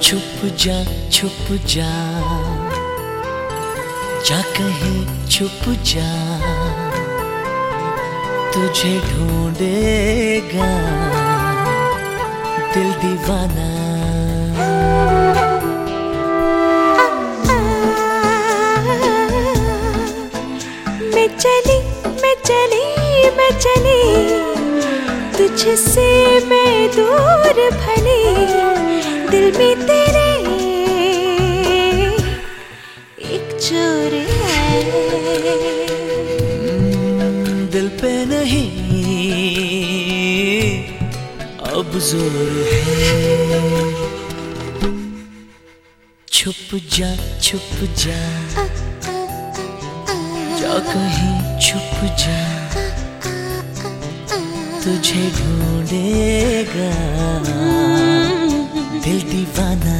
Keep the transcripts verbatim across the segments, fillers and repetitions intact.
छुप जा छुप जा, जा कहीं छुप जा, तुझे ढूंढेगा दिल दीवाना। मैं चली मैं चली मैं चली, तुझसे मैं दूर भली, दिल में तेरे एक चोर है। दिल पे नहीं अब जोर है, छुप जा छुप जा, जा कहीं छुप जा, तुझे ढूंढेगा दिल दीवाना।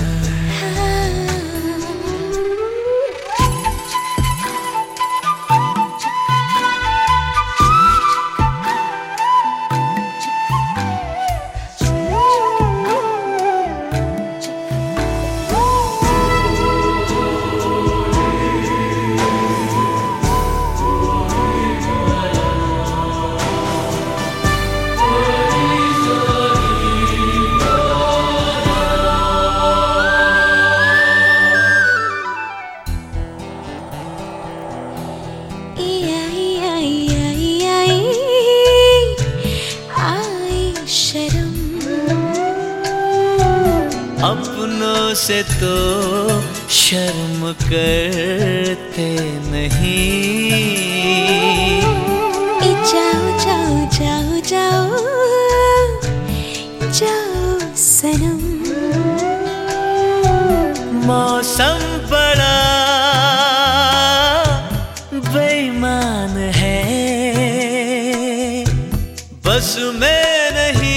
अपनों से तो शर्म करते नहीं, जाओ जाओ जाओ जाओ जाओ सनम। मौसम बड़ा बेईमान है, बस में नहीं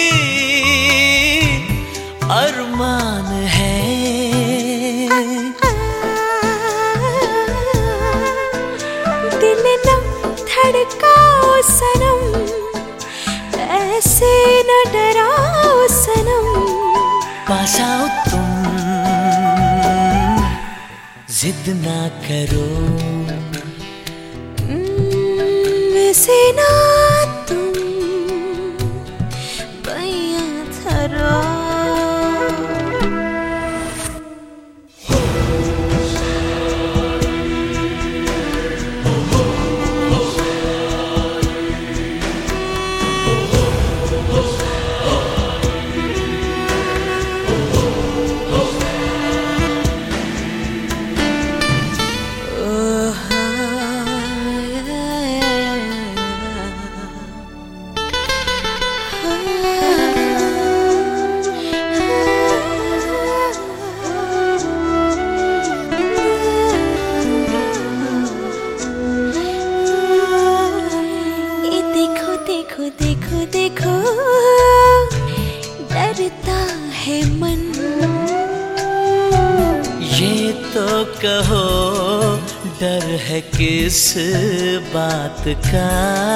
अरमान है। दिल न धड़काओ सनम, ऐसे न डराओ सनम। पास आओ तुम, जिद ना करो, ऐसे ना तुम बैया धरो। देखो देखो देखो डरता है मन, ये तो कहो डर है किस बात का।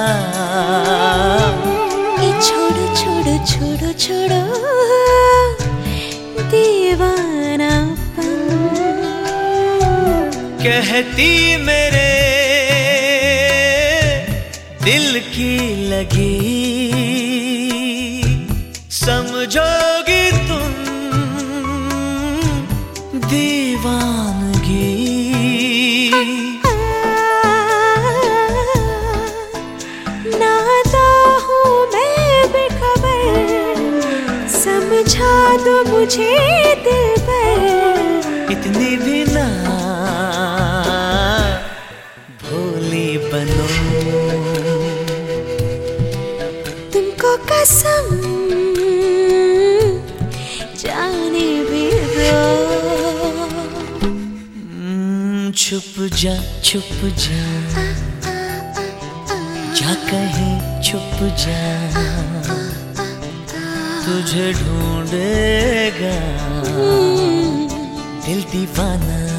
ये छोड़ो छोड़ो छोड़ो छोड़ो दीवानापन, कहती मेरे दिल की लगी, समझोगी तुम दीवानगी। नादा हूँ मैं बेखबर, समझा दो मुझे दिलबर। इतनी भी ना भोली बनो, तुमको कसम जाने भी दो। छुप जा छुप जा, जा कहीं छुप जा, तुझे ढूंढेगा दिल दीवाना।